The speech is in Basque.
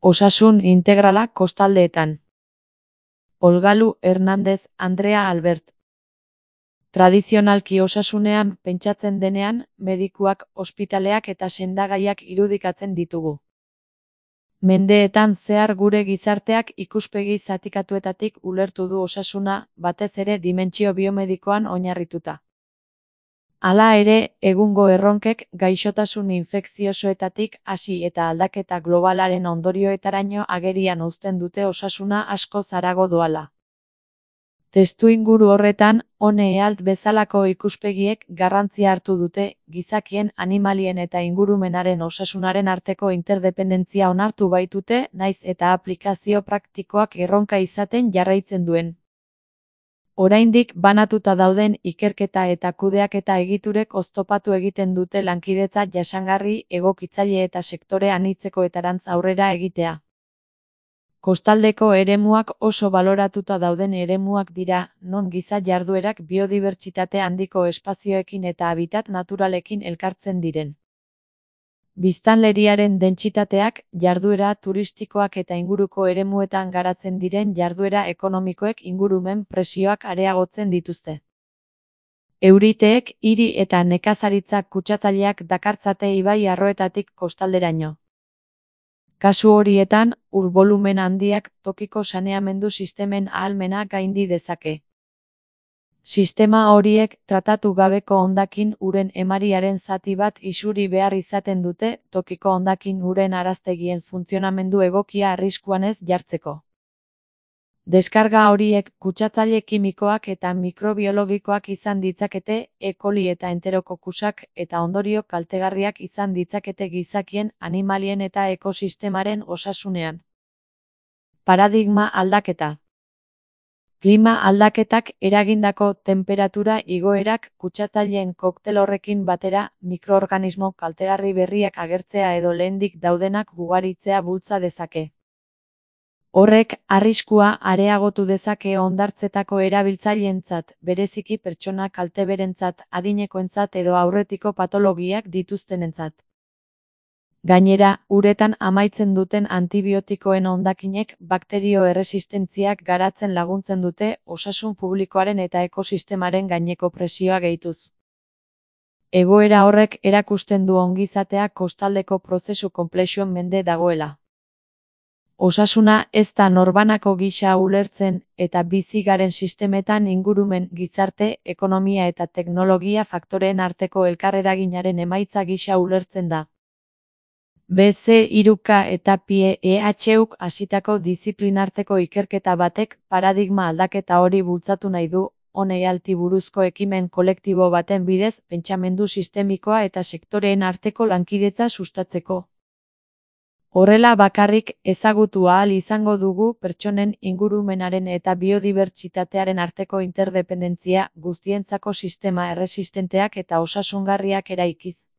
Osasun integrala kostaldeetan. Olgalu Hernández, Andrea Albert. Tradizionalki osasunean pentsatzen denean, medikuak, ospitaleak eta sendagaiak irudikatzen ditugu. Mendeetan zehar gure gizarteak ikuspegi zatikatuetatik ulertu du osasuna, batez ere dimentsio biomedikoan oinarrituta. Hala ere, egungo erronkek gaixotasun infekziosoetatik hasi eta aldaketa globalaren ondorioetaraino agerian uzten dute osasuna askoz harago doala. Testuinguru horretan, One Health bezalako ikuspegiek garrantzia hartu dute, gizakien, animalien eta ingurumenaren osasunaren arteko interdependentzia onartu baitute, naiz eta aplikazio praktikoak erronka izaten jarraitzen duen. Oraindik banatuta dauden ikerketa eta kudeaketa egiturek oztopatu egiten dute lankidetza jasangarri, egokitzaile eta sektore anitzekoetarantz aurrera egitea. Kostaldeko eremuak oso baloratuta dauden eremuak dira, non giza jarduerak biodibertsitate handiko espazioekin eta habitat naturalekin elkartzen diren. Biztanleriaren dentsitateak, jarduera turistikoak eta inguruko eremuetan garatzen diren jarduera ekonomikoek ingurumen presioak areagotzen dituzte. Euriteek, hiri eta nekazaritza kutsatzaileak dakartzate ibai arroetatik kostalderaino. Kasu horietan, ur-bolumen handiak tokiko saneamendu sistemen ahalmena gaindi dezake. Sistema horiek tratatu gabeko hondakin uren emariaren zati bat isuri behar izaten dute tokiko hondakin uren araztegien funtzionamendu egokia arriskuan ez jartzeko. Deskarga horiek kutsatzaile kimikoak eta mikrobiologikoak izan ditzakete, E. coli eta enterokokusak eta ondorio kaltegarriak izan ditzakete gizakien, animalien eta ekosistemaren osasunean. Paradigma aldaketa. Klima aldaketak eragindako tenperatura igoerak kutsatzaileen koktel horrekin batera, mikroorganismo kaltegarri berriak agertzea edo lehendik daudenak ugaritzea bultza dezake. Horrek, arriskua areagotu dezake hondartzetako erabiltzaileentzat, bereziki pertsona kalteberentzat, adinekoentzat edo aurretiko patologiak dituztenentzat. Gainera, uretan amaitzen duten antibiotikoen hondakinek bakterio erresistentziak garatzen laguntzen dute osasun publikoaren eta ekosistemaren gaineko presioa gehituz. Egoera horrek erakusten du ongizatea kostaldeko prozesu konplexuen mende dagoela. Osasuna ez da norbanako gisa ulertzen eta bizi garen sistemetan ingurumen, gizarte, ekonomia eta teknologia faktoreen arteko elkarreraginaren emaitza gisa ulertzen da. BC3K eta PEHuk hasitako diziplinarteko ikerketa batek paradigma aldaketa hori bultzatu nahi du, One Healthi buruzko ekimen kolektibo baten bidez pentsamendu sistemikoa eta sektoreen arteko lankidetza sustatzeko. Horrela bakarrik ezagutu ahal izango dugu pertsonen, ingurumenaren eta biodibertsitatearen arteko interdependentzia, guztientzako sistema erresistenteak eta osasungarriak eraikiz.